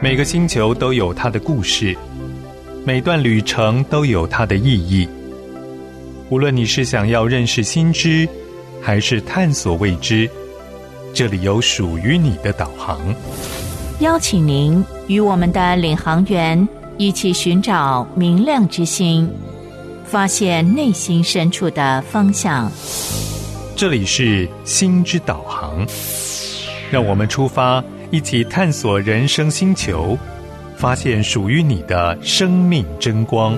每个星球都有它的故事，每段旅程都有它的意义。无论你是想要认识新知，还是探索未知，这里有属于你的导航。 邀请您与我们的领航员一起寻找明亮之星，发现内心深处的方向。 这里是心之导航，让我们出发，一起探索人生星球，发现属于你的生命真光。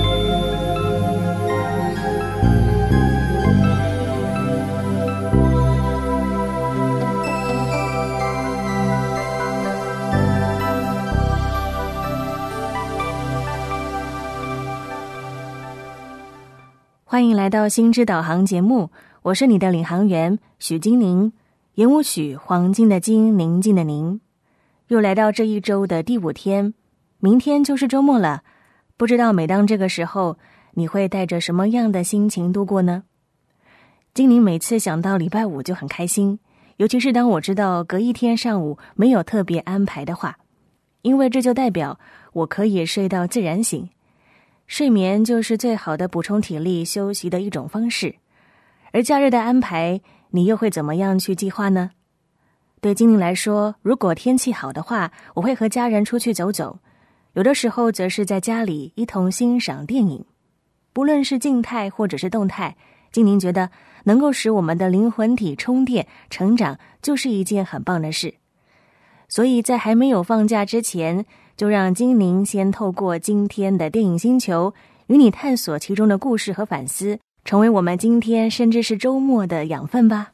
欢迎来到心之导航节目，我是你的领航员许金宁，言无许，黄金的金，宁静的宁。又来到这一周的第5天，明天就是周末了。不知道每当这个时候，你会带着什么样的心情度过呢？金宁每次想到礼拜5就很开心，尤其是当我知道隔一天上午没有特别安排的话，因为这就代表我可以睡到自然醒。睡眠就是最好的补充体力休息的一种方式，而假日的安排，你又会怎么样去计划呢？对金宁来说，如果天气好的话，我会和家人出去走走，有的时候则是在家里一同欣赏电影。不论是静态或者是动态，金宁觉得能够使我们的灵魂体充电成长，就是一件很棒的事。所以在还没有放假之前，就让金宁先透过今天的电影星球，与你探索其中的故事和反思，成为我们今天甚至是周末的养分吧。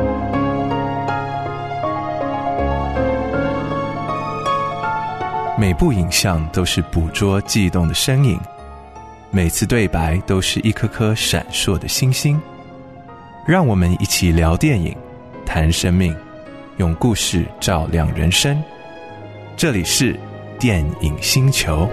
每部影像都是捕捉悸动的身影，每次对白都是一颗颗闪烁的星星。让我们一起聊电影，谈生命，用故事照亮人生。这里是电影星球。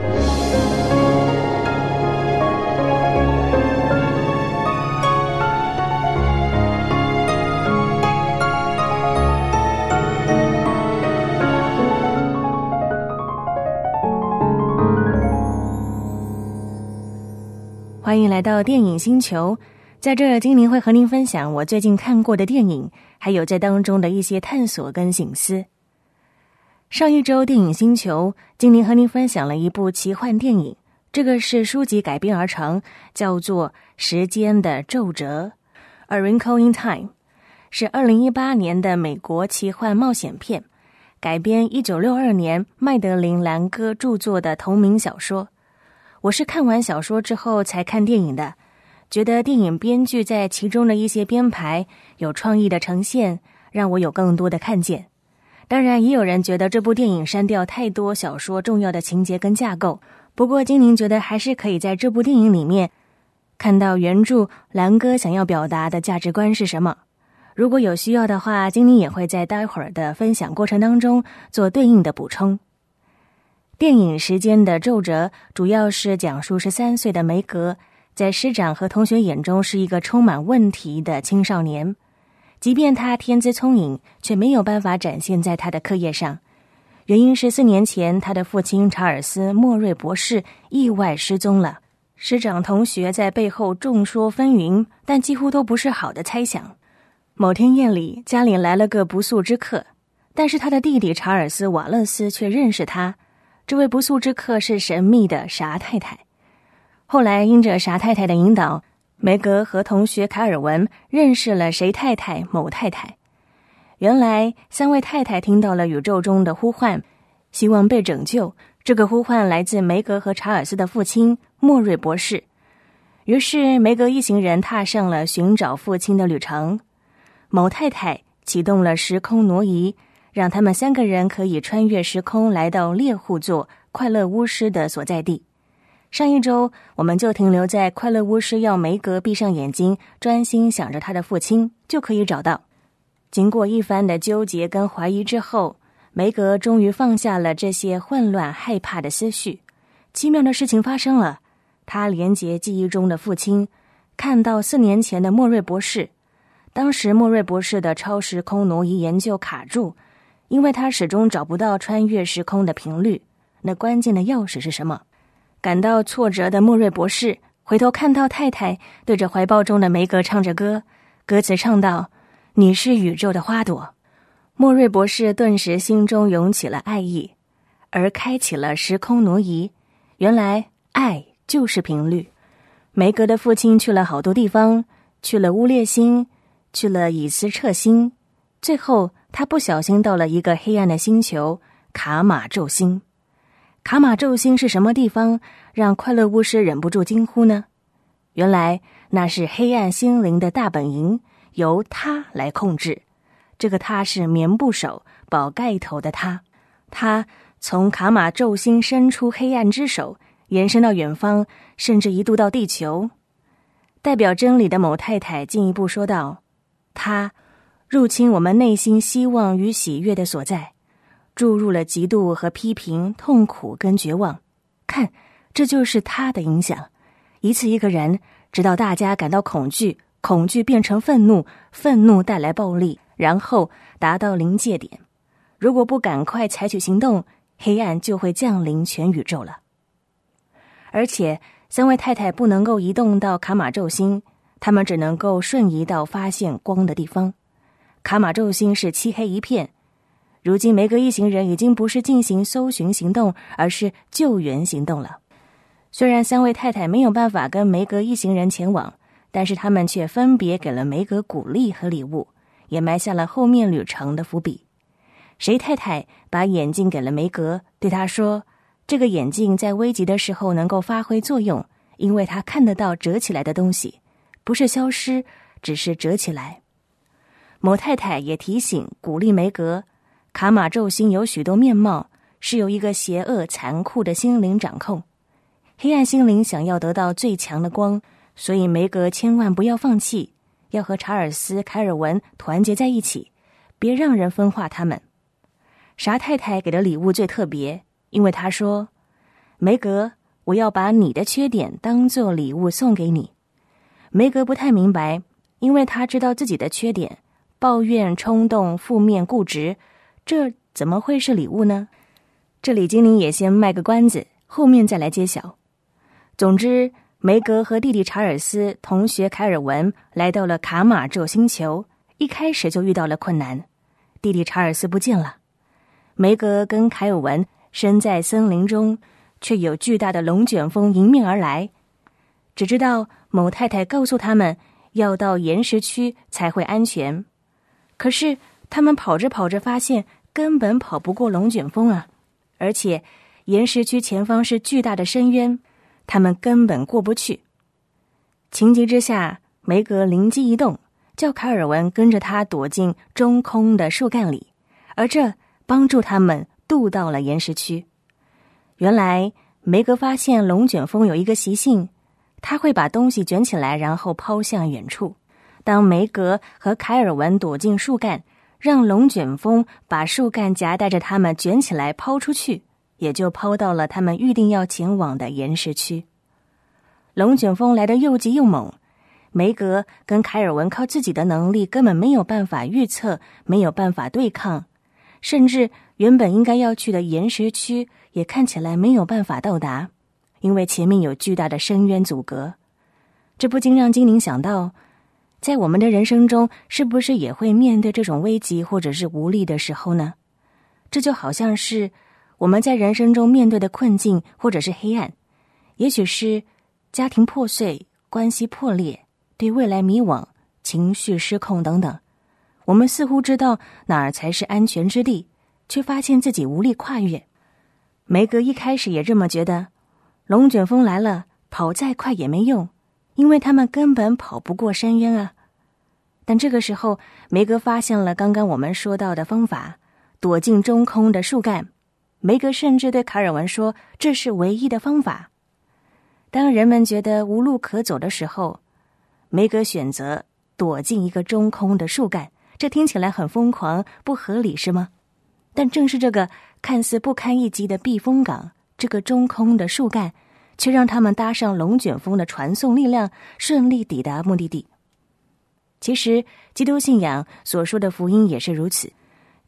欢迎来到电影星球，在这儿金宁会和您分享我最近看过的电影，还有在当中的一些探索跟省思。上一周电影星球，金宁和您分享了一部奇幻电影，这个是书籍改编而成，叫做《时间的皱褶》 A Wrinkle in Time， 是2018年的美国奇幻冒险片，改编1962年麦德林·兰戈著作的同名小说。我是看完小说之后才看电影的，觉得电影编剧在其中的一些编排有创意的呈现，让我有更多的看见。当然也有人觉得这部电影删掉太多小说重要的情节跟架构，不过金宁觉得还是可以在这部电影里面看到原著兰戈想要表达的价值观是什么。如果有需要的话，金宁也会在待会儿的分享过程当中做对应的补充。电影《时间的皱褶》主要是讲述13岁的梅格在师长和同学眼中是一个充满问题的青少年，即便他天资聪颖，却没有办法展现在他的课业上。原因是4年前他的父亲查尔斯·莫瑞博士意外失踪了，师长同学在背后众说纷纭，但几乎都不是好的猜想。某天夜里，家里来了个不速之客，但是他的弟弟查尔斯·瓦勒斯却认识他。这位不速之客是神秘的傻太太。后来因着傻太太的引导，梅格和同学卡尔文认识了谁太太、某太太。原来3位太太听到了宇宙中的呼唤，希望被拯救。这个呼唤来自梅格和查尔斯的父亲莫瑞博士。于是梅格一行人踏上了寻找父亲的旅程。某太太启动了时空挪移，让他们3个人可以穿越时空来到猎户座快乐巫师的所在地。上一周我们就停留在快乐巫师要梅格闭上眼睛，专心想着他的父亲，就可以找到。经过一番的纠结跟怀疑之后，梅格终于放下了这些混乱害怕的思绪。奇妙的事情发生了，他连结记忆中的父亲，看到4年前的莫瑞博士。当时莫瑞博士的超时空挪移研究卡住， 因为他始终找不到穿越时空的频率。那关键的钥匙是什么？感到挫折的莫瑞博士回头看到太太对着怀抱中的梅格唱着歌，歌词唱道：你是宇宙的花朵。莫瑞博士顿时心中涌起了爱意，而开启了时空挪移。原来爱就是频率。梅格的父亲去了好多地方，去了乌列星，去了以斯彻星，最后他不小心到了一个黑暗的星球卡马宙星。卡马宙星是什么地方，让快乐巫师忍不住惊呼呢？原来那是黑暗心灵的大本营，由他来控制。这个他是棉布手宝盖头的他，他从卡马宙星伸出黑暗之手，延伸到远方，甚至一度到地球。代表真理的某太太进一步说道，他入侵我们内心希望与喜悦的所在，注入了嫉妒和批评、痛苦跟绝望。看，这就是他的影响，一次一个人，直到大家感到恐惧，恐惧变成愤怒，愤怒带来暴力，然后达到临界点。如果不赶快采取行动，黑暗就会降临全宇宙了。而且3位太太不能够移动到卡马宙星，他们只能够瞬移到发现光的地方。卡马宙星是漆黑一片，如今梅格一行人已经不是进行搜寻行动，而是救援行动了。虽然3位太太没有办法跟梅格一行人前往，但是他们却分别给了梅格鼓励和礼物，也埋下了后面旅程的伏笔。谁太太把眼镜给了梅格，对他说，这个眼镜在危急的时候能够发挥作用，因为它看得到折起来的东西，不是消失，只是折起来。某太太也提醒鼓励梅格，卡马宙星有许多面貌，是由一个邪恶残酷的心灵掌控。黑暗心灵想要得到最强的光，所以梅格千万不要放弃，要和查尔斯、凯尔文团结在一起，别让人分化他们。傻太太给的礼物最特别，因为她说，梅格，我要把你的缺点当作礼物送给你。梅格不太明白，因为她知道自己的缺点，抱怨、冲动、负面、固执，这怎么会是礼物呢？这里精灵也先卖个关子，后面再来揭晓。总之，梅格和弟弟查尔斯、同学凯尔文来到了卡马宙星球，一开始就遇到了困难。弟弟查尔斯不见了，梅格跟凯尔文身在森林中，却有巨大的龙卷风迎面而来。只知道某太太告诉他们要到岩石区才会安全，可是他们跑着跑着发现根本跑不过龙卷风啊！而且岩石区前方是巨大的深渊，他们根本过不去。情急之下，梅格灵机一动，叫凯尔文跟着他躲进中空的树干里，而这帮助他们渡到了岩石区。原来梅格发现龙卷风有一个习性，它会把东西卷起来，然后抛向远处。当梅格和凯尔文躲进树干，让龙卷风把树干夹带着他们卷起来抛出去，也就抛到了他们预定要前往的岩石区。龙卷风来得又急又猛，梅格跟凯尔文靠自己的能力根本没有办法预测，没有办法对抗，甚至原本应该要去的岩石区也看起来没有办法到达，因为前面有巨大的深渊阻隔。这不禁让精灵想到，在我们的人生中，是不是也会面对这种危急或者是无力的时候呢？这就好像是我们在人生中面对的困境或者是黑暗，也许是家庭破碎、关系破裂、对未来迷惘、情绪失控等等。我们似乎知道哪儿才是安全之地，却发现自己无力跨越。梅格一开始也这么觉得，龙卷风来了，跑再快也没用，因为他们根本跑不过深渊啊。但这个时候，梅格发现了刚刚我们说到的方法，躲进中空的树干。梅格甚至对卡尔文说，这是唯一的方法。当人们觉得无路可走的时候，梅格选择躲进一个中空的树干，这听起来很疯狂，不合理是吗？但正是这个看似不堪一击的避风港，这个中空的树干，却让他们搭上龙卷风的传送力量，顺利抵达目的地。其实基督信仰所说的福音也是如此，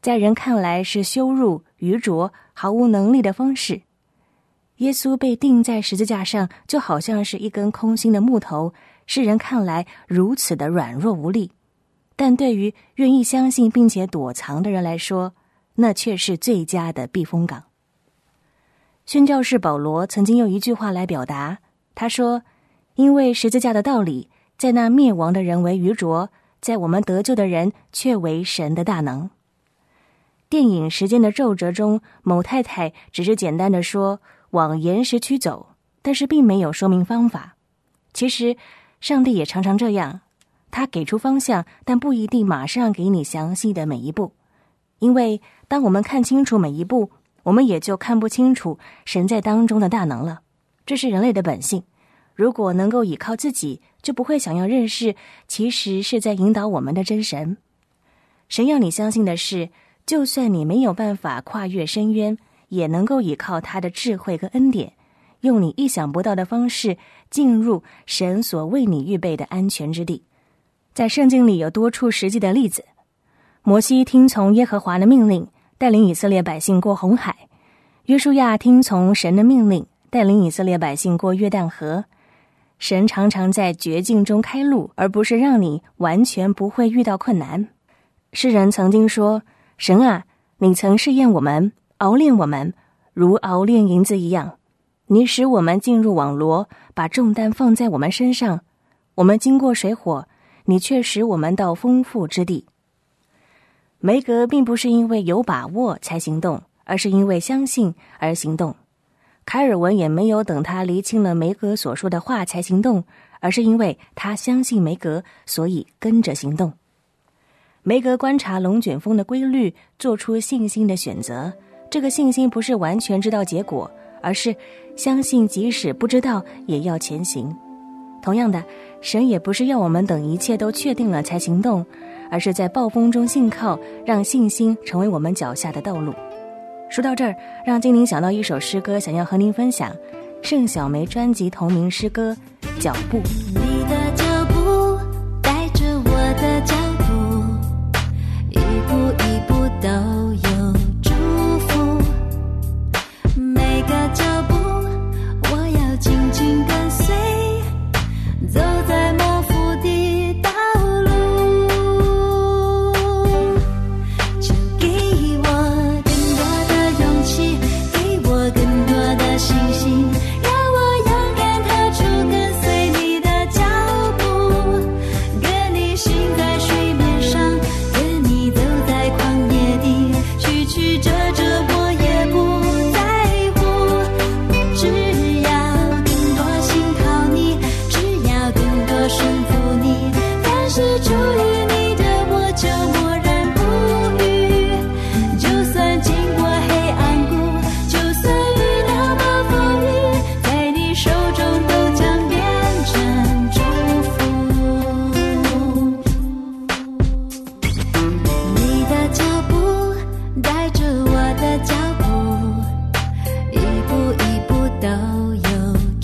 在人看来是羞辱、愚拙、毫无能力的方式。耶稣被钉在十字架上，就好像是一根空心的木头，世人看来如此的软弱无力，但对于愿意相信并且躲藏的人来说，那却是最佳的避风港。宣教士保罗曾经用一句话来表达，他说：因为十字架的道理，在那灭亡的人为愚拙，在我们得救的人却为神的大能。电影《时间的皱褶》中，某太太只是简单的说往岩石区走，但是并没有说明方法。其实上帝也常常这样，他给出方向，但不一定马上给你详细的每一步。因为当我们看清楚每一步，我们也就看不清楚神在当中的大能了。这是人类的本性，如果能够倚靠自己，就不会想要认识其实是在引导我们的真神。神要你相信的是，就算你没有办法跨越深渊，也能够依靠他的智慧跟恩典，用你意想不到的方式进入神所为你预备的安全之地。在圣经里有多处实际的例子，摩西听从耶和华的命令，带领以色列百姓过红海；约书亚听从神的命令，带领以色列百姓过约旦河。神常常在绝境中开路，而不是让你完全不会遇到困难。诗人曾经说，神啊，你曾试验我们，熬炼我们，如熬炼银子一样。你使我们进入网罗，把重担放在我们身上。我们经过水火，你却使我们到丰富之地。梅格并不是因为有把握才行动，而是因为相信而行动。凯尔文也没有等他厘清了梅格所说的话才行动，而是因为他相信梅格，所以跟着行动。梅格观察龙卷风的规律，做出信心的选择。这个信心不是完全知道结果，而是相信即使不知道也要前行。同样的，神也不是要我们等一切都确定了才行动，而是在暴风中信靠，让信心成为我们脚下的道路。说到这儿，让精灵想到一首诗歌，想要和您分享盛小梅专辑同名诗歌《脚步》。 你的脚步带着我的脚步，一步一步都有祝福，每个脚步我要紧紧跟随，走在模糊的道路，就给我更多的勇气，给我更多的信心，让我勇敢踏出跟随你的脚步，跟你行在水面上，跟你走在旷野里，曲曲折折我也不在乎，只要更多信靠你，只要更多顺服你，凡是出于你的我就默然不语，就算经过黑暗谷，就算遇到暴风雨，在你手中都将变成祝福。你的脚步带着我的脚步，一步一步都有祝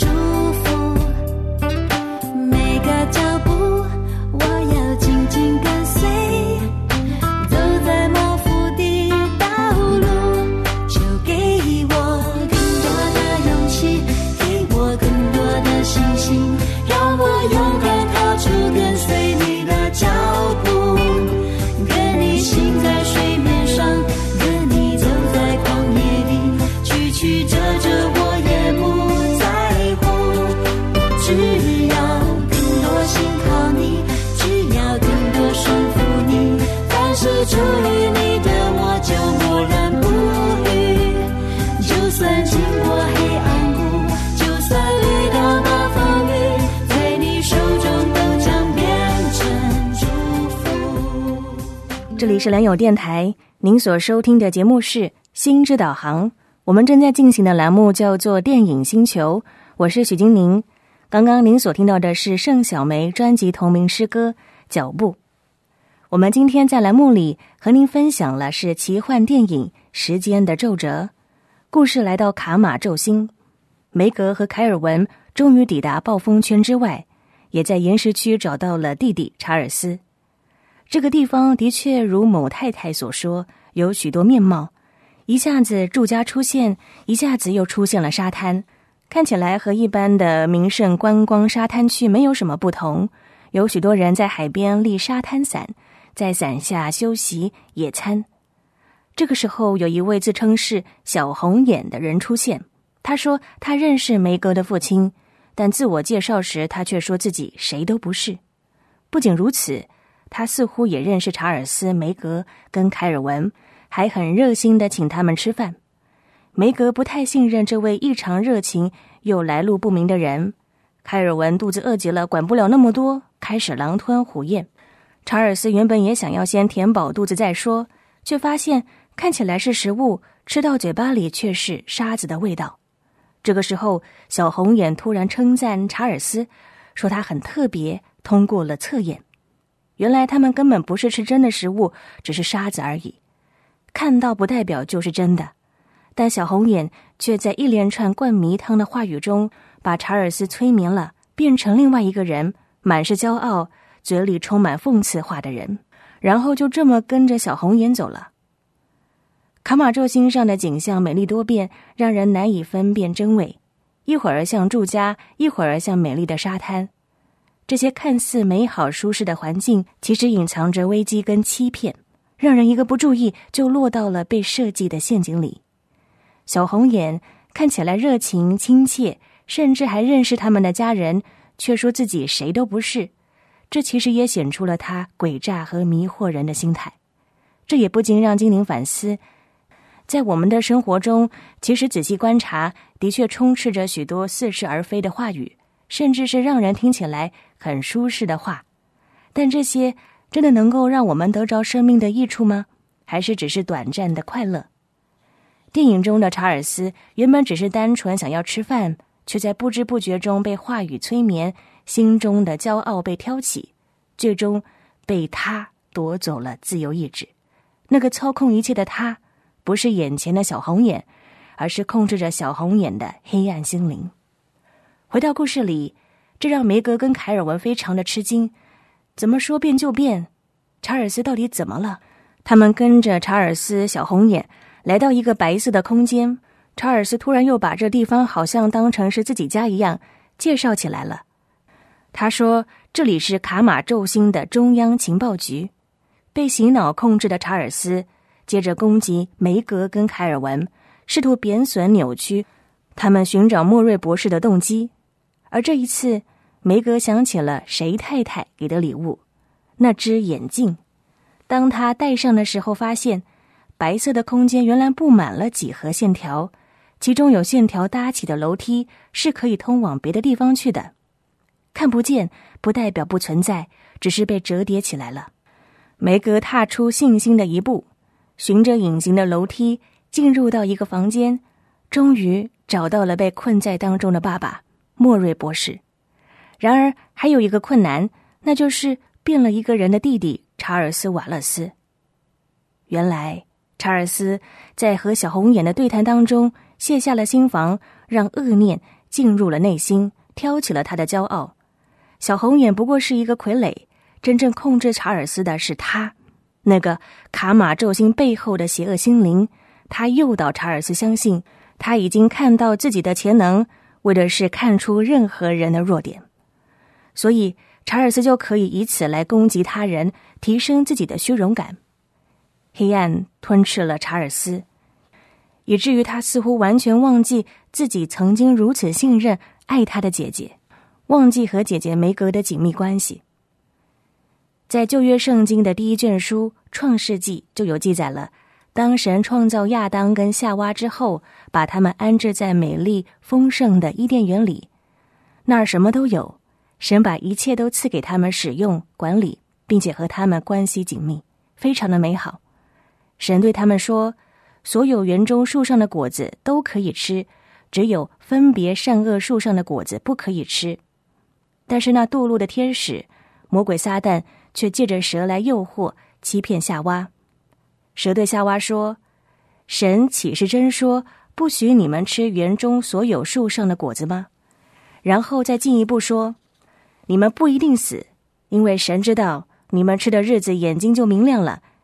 福，每个脚步我要紧紧跟随，走在模糊的道路，就给我更多的勇气，给我更多的信心，让我勇敢踏出跟随你的脚步，跟你行在水面上，跟你走在旷野里，曲曲折折我也不在乎，只要更多信靠你，只要更多顺服你，凡是出于你的我就默然不语，就算经过黑暗谷，就算遇到暴风雨，在你手中都将变成祝福。 这里是良友电台，您所收听的节目是心之导航，我们正在进行的栏目叫做电影星球，我是许金宁。刚刚您所听到的是盛小梅专辑同名诗歌《脚步》。我们今天在栏目里和您分享了是奇幻电影《时间的皱褶》。故事来到卡马宙星，梅格和凯尔文终于抵达暴风圈之外，也在岩石区找到了弟弟查尔斯。这个地方的确如某太太所说， 有许多面貌，一下子住家出现，一下子又出现了沙滩，看起来和一般的名胜观光沙滩区没有什么不同。有许多人在海边立沙滩伞，在伞下休息野餐。这个时候，有一位自称是小红眼的人出现，他说他认识梅格的父亲，但自我介绍时他却说自己谁都不是。不仅如此，他似乎也认识查尔斯、梅格跟凯尔文，还很热心地请他们吃饭。梅格不太信任这位异常热情又来路不明的人，凯尔文肚子饿极了，管不了那么多，开始狼吞虎咽。查尔斯原本也想要先填饱肚子再说，却发现看起来是食物，吃到嘴巴里却是沙子的味道。这个时候，小红眼突然称赞查尔斯，说他很特别，通过了测验。原来他们根本不是吃真的食物，只是沙子而已。看到不代表就是真的，但小红眼却在一连串灌迷汤的话语中，把查尔斯催眠了，变成另外一个人，满是骄傲，嘴里充满讽刺话的人，然后就这么跟着小红眼走了。卡马宙星上的景象美丽多变，让人难以分辨真伪，一会儿像住家，一会儿像美丽的沙滩。这些看似美好舒适的环境，其实隐藏着危机跟欺骗，让人一个不注意就落到了被设计的陷阱里。小红眼看起来热情亲切，甚至还认识他们的家人，却说自己谁都不是，这其实也显出了他诡诈和迷惑人的心态。这也不禁让精灵反思，在我们的生活中，其实仔细观察，的确充斥着许多似是而非的话语，甚至是让人听起来很舒适的话。但这些真的能够让我们得着生命的益处吗？还是只是短暂的快乐？电影中的查尔斯原本只是单纯想要吃饭，却在不知不觉中被话语催眠，心中的骄傲被挑起，最终被他夺走了自由意志。那个操控一切的他，不是眼前的小红眼，而是控制着小红眼的黑暗心灵。回到故事里，这让梅格跟凯尔文非常的吃惊，怎么说变就变？查尔斯到底怎么了？他们跟着查尔斯、小红眼来到一个白色的空间，查尔斯突然又把这地方好像当成是自己家一样介绍起来了。他说这里是卡马宙星的中央情报局。被洗脑控制的查尔斯接着攻击梅格跟凯尔文，试图贬损扭曲他们寻找莫瑞博士的动机。而这一次，梅格想起了谁太太给的礼物，那只眼镜。当他戴上的时候，发现白色的空间原来布满了几何线条，其中有线条搭起的楼梯是可以通往别的地方去的。看不见不代表不存在，只是被折叠起来了。梅格踏出信心的一步，循着隐形的楼梯进入到一个房间，终于找到了被困在当中的爸爸莫瑞博士。然而还有一个困难，那就是变了一个人的弟弟查尔斯·瓦勒斯。原来查尔斯在和小红眼的对谈当中卸下了心防，让恶念进入了内心，挑起了他的骄傲。小红眼不过是一个傀儡，真正控制查尔斯的是他，那个卡马宙星背后的邪恶心灵。他诱导查尔斯相信他已经看到自己的潜能，为的是看出任何人的弱点，所以查尔斯就可以以此来攻击他人，提升自己的虚荣感。黑暗吞噬了查尔斯，以至于他似乎完全忘记自己曾经如此信任爱他的姐姐，忘记和姐姐梅格的紧密关系。在旧约圣经的第一卷书创世纪就有记载了，当神创造亚当跟夏娃之后，把他们安置在美丽丰盛的伊甸园里，那儿什么都有，神把一切都赐给他们使用管理，并且和他们关系紧密，非常的美好。神对他们说，所有园中树上的果子都可以吃，只有分别善恶树上的果子不可以吃。但是那堕落的天使魔鬼撒旦却借着蛇来诱惑欺骗夏娃。蛇对夏娃说，神岂是真说不许你们吃园中所有树上的果子吗？然后再进一步说，你们不一定死，因为神知道你们吃的日子眼睛就明亮了，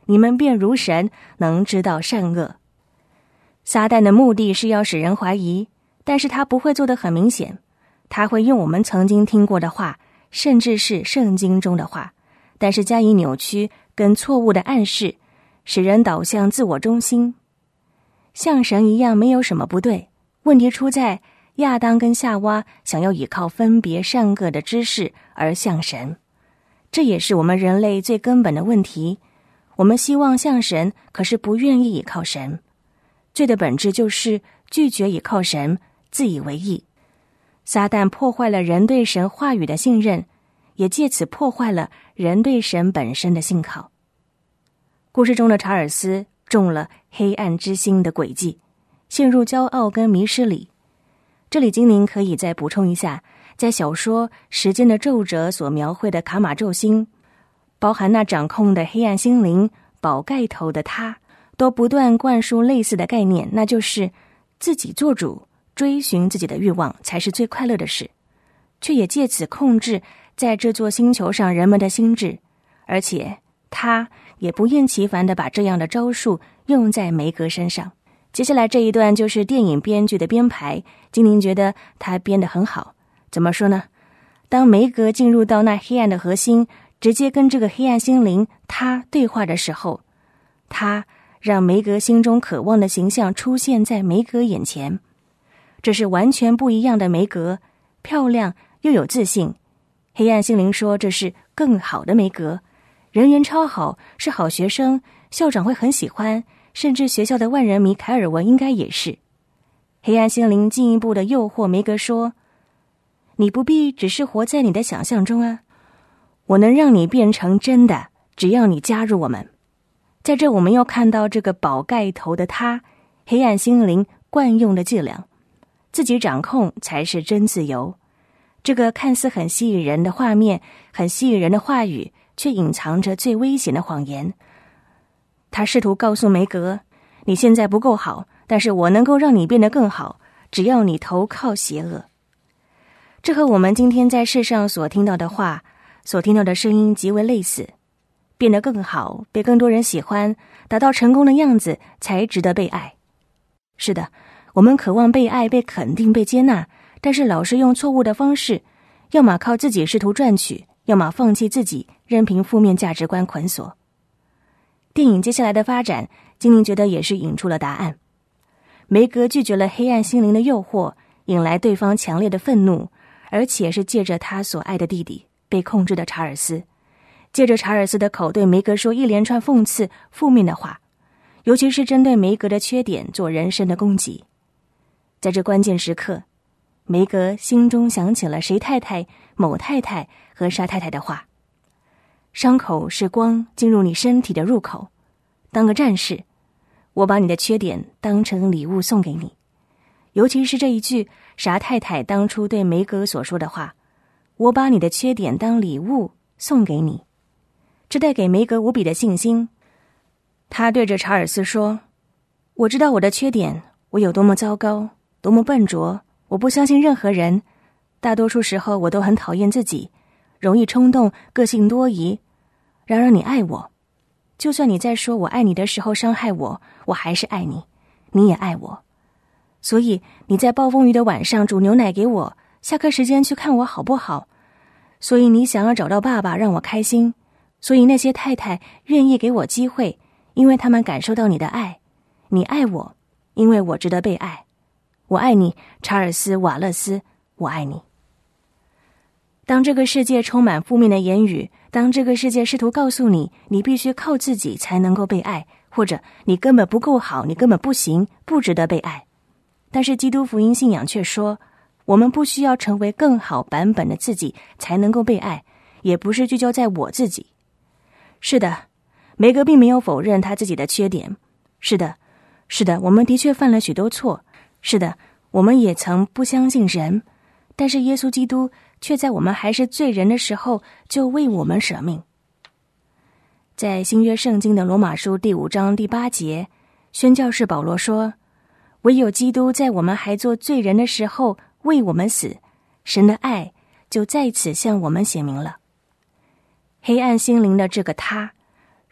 你们便如神，能知道善恶。撒旦的目的是要使人怀疑，但是他不会做得很明显，他会用我们曾经听过的话，甚至是圣经中的话，但是加以扭曲跟错误的暗示，使人导向自我中心。像神一样没有什么不对，问题出在亚当跟夏娃想要依靠分别善恶的知识而向神，这也是我们人类最根本的问题。我们希望向神，可是不愿意依靠神。罪的本质就是拒绝依靠神，自以为意。撒旦破坏了人对神话语的信任，也借此破坏了人对神本身的信靠。故事中的查尔斯中了黑暗之星的诡计，陷入骄傲跟迷失里。这里精灵可以再补充一下，在小说《时间的皱褶》所描绘的卡马宙星，包含那掌控的黑暗心灵宝盖头的他，都不断灌输类似的概念，那就是自己做主，追寻自己的欲望才是最快乐的事，却也借此控制在这座星球上人们的心智，而且他也不厌其烦地把这样的招数用在梅格身上。接下来这一段就是电影编剧的编排，精灵觉得他编得很好。怎么说呢？当梅格进入到那黑暗的核心，直接跟这个黑暗心灵他对话的时候，他让梅格心中渴望的形象出现在梅格眼前。这是完全不一样的梅格，漂亮又有自信。黑暗心灵说这是更好的梅格，人缘超好，是好学生，校长会很喜欢，甚至学校的万人迷凯尔文应该也是。黑暗心灵进一步的诱惑梅格说，你不必只是活在你的想象中啊，我能让你变成真的，只要你加入我们。在这我们又看到这个宝盖头的他，黑暗心灵惯用的伎俩，自己掌控才是真自由。这个看似很吸引人的画面，很吸引人的话语，却隐藏着最危险的谎言。他试图告诉梅格，你现在不够好，但是我能够让你变得更好，只要你投靠邪恶。这和我们今天在世上所听到的话，所听到的声音极为类似。变得更好，被更多人喜欢，达到成功的样子才值得被爱。是的，我们渴望被爱、被肯定、被接纳，但是老是用错误的方式，要么靠自己试图赚取，要么放弃自己，任凭负面价值观捆锁。电影接下来的发展，精灵觉得也是引出了答案。梅格拒绝了黑暗心灵的诱惑，引来对方强烈的愤怒，而且是借着他所爱的弟弟被控制的查尔斯，借着查尔斯的口对梅格说一连串讽刺负面的话，尤其是针对梅格的缺点做人身的攻击。在这关键时刻，梅格心中想起了谁太太、某太太和沙太太的话，伤口是光进入你身体的入口，当个战士，我把你的缺点当成礼物送给你。尤其是这一句沙太太当初对梅格所说的话，我把你的缺点当礼物送给你，这带给梅格无比的信心。他对着查尔斯说，我知道我的缺点，我有多么糟糕，多么笨拙，我不相信任何人，大多数时候我都很讨厌自己，容易冲动，个性多疑。然而你爱我，就算你在说我爱你的时候伤害我，我还是爱你，你也爱我。所以你在暴风雨的晚上煮牛奶给我，下课时间去看我好不好？所以你想要找到爸爸让我开心，所以那些太太愿意给我机会，因为他们感受到你的爱。你爱我，因为我值得被爱。我爱你，查尔斯·瓦勒斯，我爱你。当这个世界充满负面的言语，当这个世界试图告诉你，你必须靠自己才能够被爱，或者你根本不够好，你根本不行，不值得被爱。但是基督福音信仰却说，我们不需要成为更好版本的自己才能够被爱，也不是聚焦在我自己。是的，梅格并没有否认他自己的缺点。是的，我们的确犯了许多错。是的，我们也曾不相信人，但是耶稣基督却在我们还是罪人的时候就为我们舍命。在新约圣经的罗马书第5章第8节，宣教士保罗说，唯有基督在我们还做罪人的时候为我们死，神的爱就在此向我们显明了。黑暗心灵的这个他，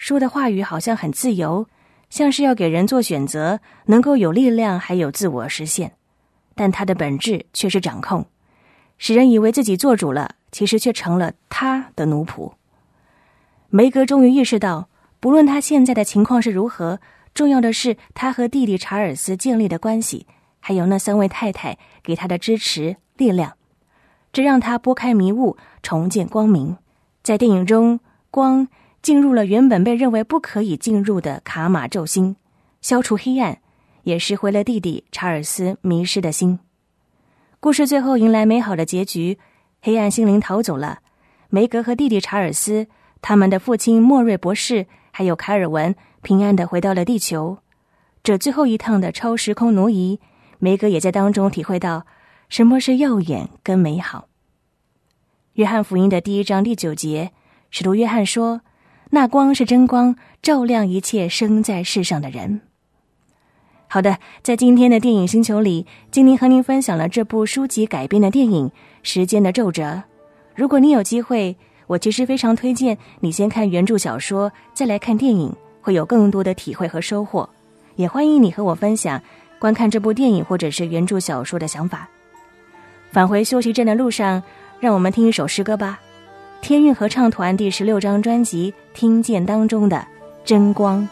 说的话语好像很自由，像是要给人做选择，能够有力量还有自我实现，但它的本质却是掌控，使人以为自己做主了，其实却成了他的奴仆。梅格终于意识到，不论他现在的情况是如何，重要的是他和弟弟查尔斯建立的关系，还有那3位太太给他的支持力量，这让他拨开迷雾，重见光明。在电影中，光进入了原本被认为不可以进入的卡马宙星，消除黑暗，也拾回了弟弟查尔斯迷失的心。故事最后迎来美好的结局，黑暗心灵逃走了，梅格和弟弟查尔斯，他们的父亲莫瑞博士还有凯尔文平安地回到了地球。这最后一趟的超时空挪移，梅格也在当中体会到什么是耀眼跟美好。约翰福音的第1章第9节，使徒约翰说，那光是真光，照亮一切生在世上的人。好的，在今天的电影星球里，精灵和您分享了这部书籍改编的电影《时间的皱褶》。如果你有机会，我其实非常推荐你先看原著小说，再来看电影，会有更多的体会和收获。也欢迎你和我分享观看这部电影或者是原著小说的想法。返回休息站的路上，让我们听一首诗歌吧。天韵合唱团第16张专辑《听见》当中的《真光》。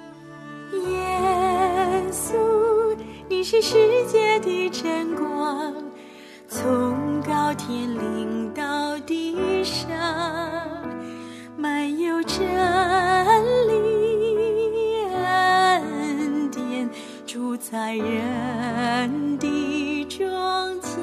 耶稣，你是世界的真光，从高天临到地上，满有真理恩典，住在人的中间。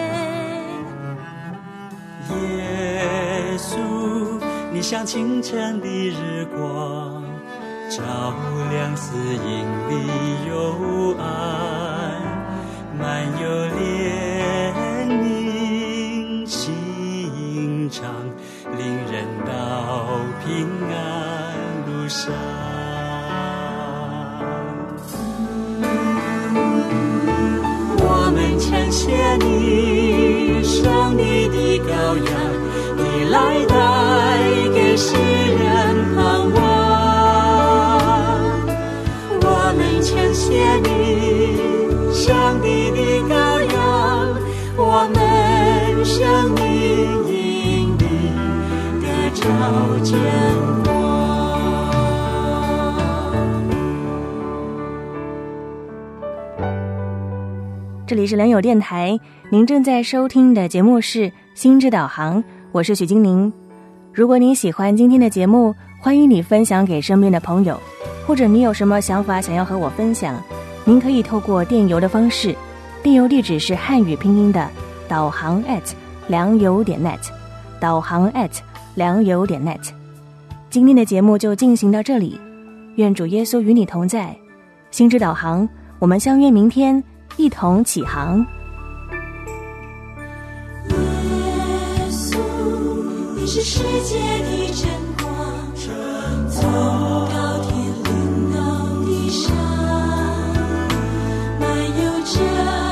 耶稣，你像清晨的日光，照亮死荫里幽暗，满有怜悯心肠，领人到平安路上。我们称谢你，上帝的羔羊，你来带给世人盼望。我们称谢你，上帝的羔羊，我们生命因你得着真光。 这里是良友电台，您正在收听的节目是心之导航，我是许金玲。如果您喜欢今天的节目，欢迎你分享给身边的朋友，或者你有什么想法想要和我分享，您可以透过电邮的方式，电邮地址是汉语拼音的导航良友.net， 导航良友.net。 今天的节目就进行到这里，愿主耶稣与你同在，心之导航，我们相约明天一同起航。 耶稣，你是世界的真光，从高天临到地上，满有真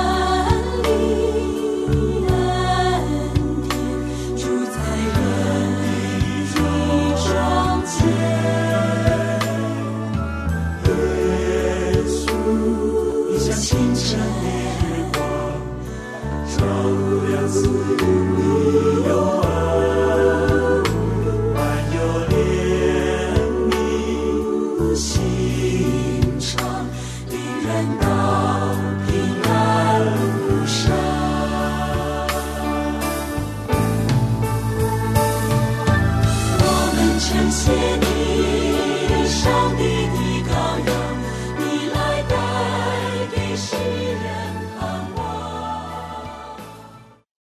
理恩典，住在人的中间。耶稣，你像清晨的日光，照亮死荫里幽暗，满有怜悯心肠，领人到平安路上。我们称谢你，上帝的